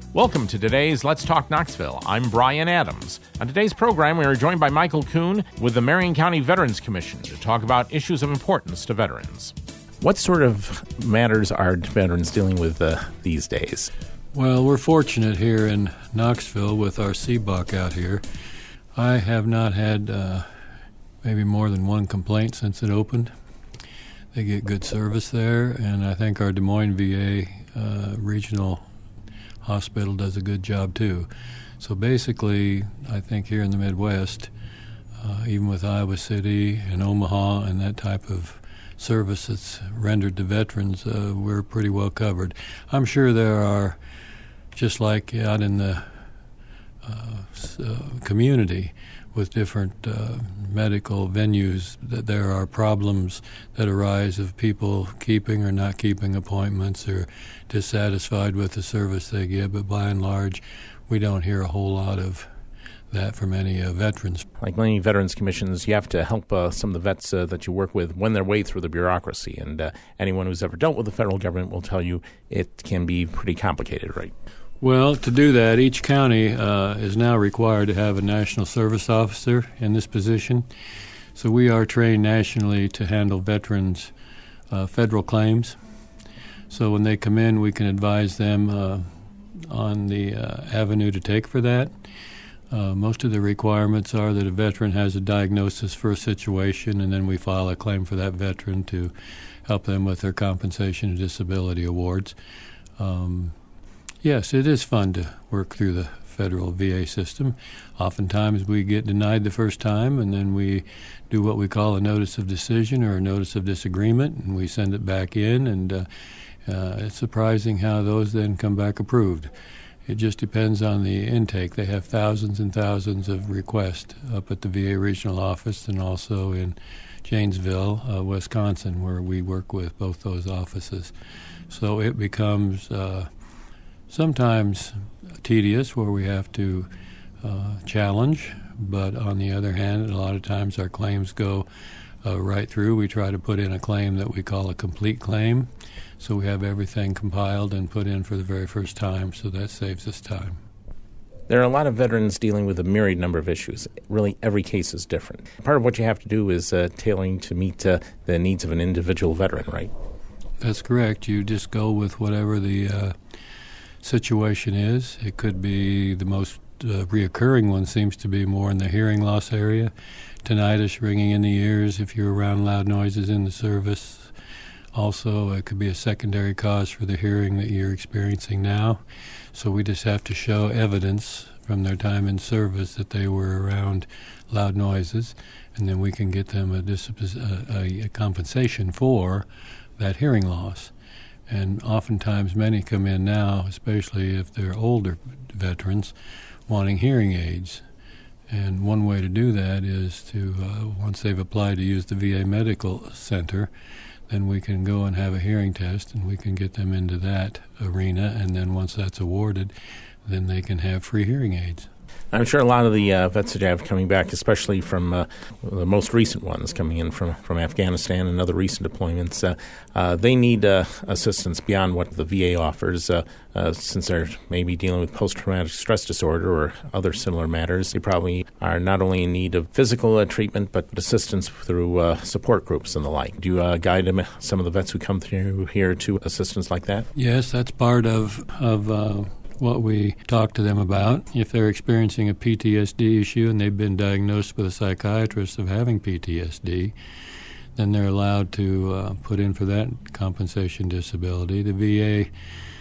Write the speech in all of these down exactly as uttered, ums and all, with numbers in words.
Welcome to today's Let's Talk Knoxville. I'm Brian Adams. On today's program, we are joined by Michael Kuhn with the Marion County Veterans Commission to talk about issues of importance to veterans. What sort of matters are veterans dealing with uh, these days? Well, we're fortunate here in Knoxville with our C B O C out here. I have not had uh, maybe more than one complaint since it opened. They get good service there, and I think our Des Moines V A uh, regional hospital does a good job too. So basically, I think here in the Midwest, uh, even with Iowa City and Omaha and that type of service that's rendered to veterans, uh, we're pretty well covered. I'm sure there are, just like out in the uh, uh, community with different uh, medical venues, that there are problems that arise of people keeping or not keeping appointments or dissatisfied with the service they give, but by and large, we don't hear a whole lot of that from any uh, veterans. Like many veterans commissions, you have to help uh, some of the vets uh, that you work with win their way through the bureaucracy, and uh, anyone who's ever dealt with the federal government will tell you it can be pretty complicated, right? Well, to do that, each county uh, is now required to have a national service officer in this position. So we are trained nationally to handle veterans' uh, federal claims. So when they come in, we can advise them uh, on the uh, avenue to take for that. Uh, most of the requirements are that a veteran has a diagnosis for a situation, and then we file a claim for that veteran to help them with their compensation and disability awards. Um, Yes, it is fun to work through the federal V A system. Oftentimes we get denied the first time, and then we do what we call a notice of decision or a notice of disagreement, and we send it back in, and uh, uh, it's surprising how those then come back approved. It just depends on the intake. They have thousands and thousands of requests up at the V A regional office and also in Janesville, uh, Wisconsin, where we work with both those offices. So it becomes Uh, sometimes tedious, where we have to uh, challenge, but on the other hand, a lot of times our claims go uh, right through. We try to put in a claim that we call a complete claim, so we have everything compiled and put in for the very first time, so that saves us time. There are a lot of veterans dealing with a myriad number of issues. Really, every case is different. Part of what you have to do is uh, tailoring to meet uh, the needs of an individual veteran, right? That's correct. You just go with whatever the uh, situation is. It could be the most uh, reoccurring one seems to be more in the hearing loss area. Tinnitus, ringing in the ears if you're around loud noises in the service. Also, it could be a secondary cause for the hearing that you're experiencing now. So we just have to show evidence from their time in service that they were around loud noises, and then we can get them a, dis- a, a compensation for that hearing loss. And oftentimes many come in now, especially if they're older veterans, wanting hearing aids. And one way to do that is to, uh, once they've applied to use the V A Medical Center, then we can go and have a hearing test, and we can get them into that arena. And then once that's awarded, then they can have free hearing aids. I'm sure a lot of the uh, vets that you have coming back, especially from uh, the most recent ones coming in from, from Afghanistan and other recent deployments, uh, uh, they need uh, assistance beyond what the V A offers, uh, uh, since they're maybe dealing with post-traumatic stress disorder or other similar matters. They probably are not only in need of physical uh, treatment, but assistance through uh, support groups and the like. Do you uh, guide them, some of the vets who come through here to assistance like that? Yes, that's part of, of uh what we talk to them about. If they're experiencing a P T S D issue and they've been diagnosed with a psychiatrist of having P T S D, then they're allowed to uh, put in for that compensation disability. The V A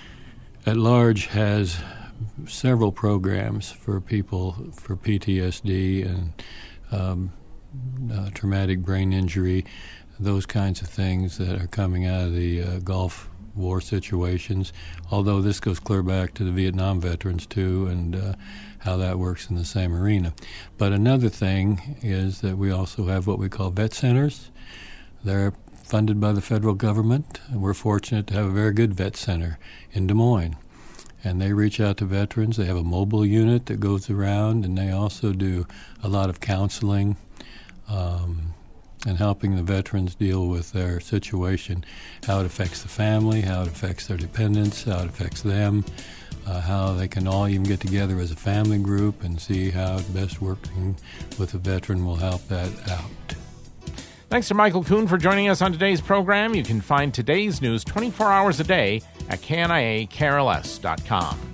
at large has several programs for people for P T S D and um, uh, traumatic brain injury, those kinds of things that are coming out of the uh, Gulf War situations, although this goes clear back to the Vietnam veterans too, and uh, how that works in the same arena. But another thing is that we also have what we call vet centers. They're funded by the federal government. We're fortunate to have a very good vet center in Des Moines. And they reach out to veterans. They have a mobile unit that goes around, and they also do a lot of counseling um, and helping the veterans deal with their situation, how it affects the family, how it affects their dependents, how it affects them, uh, how they can all even get together as a family group and see how best working with a veteran will help that out. Thanks to Michael Kuhn for joining us on today's program. You can find today's news twenty-four hours a day at K N I A K R L S dot com.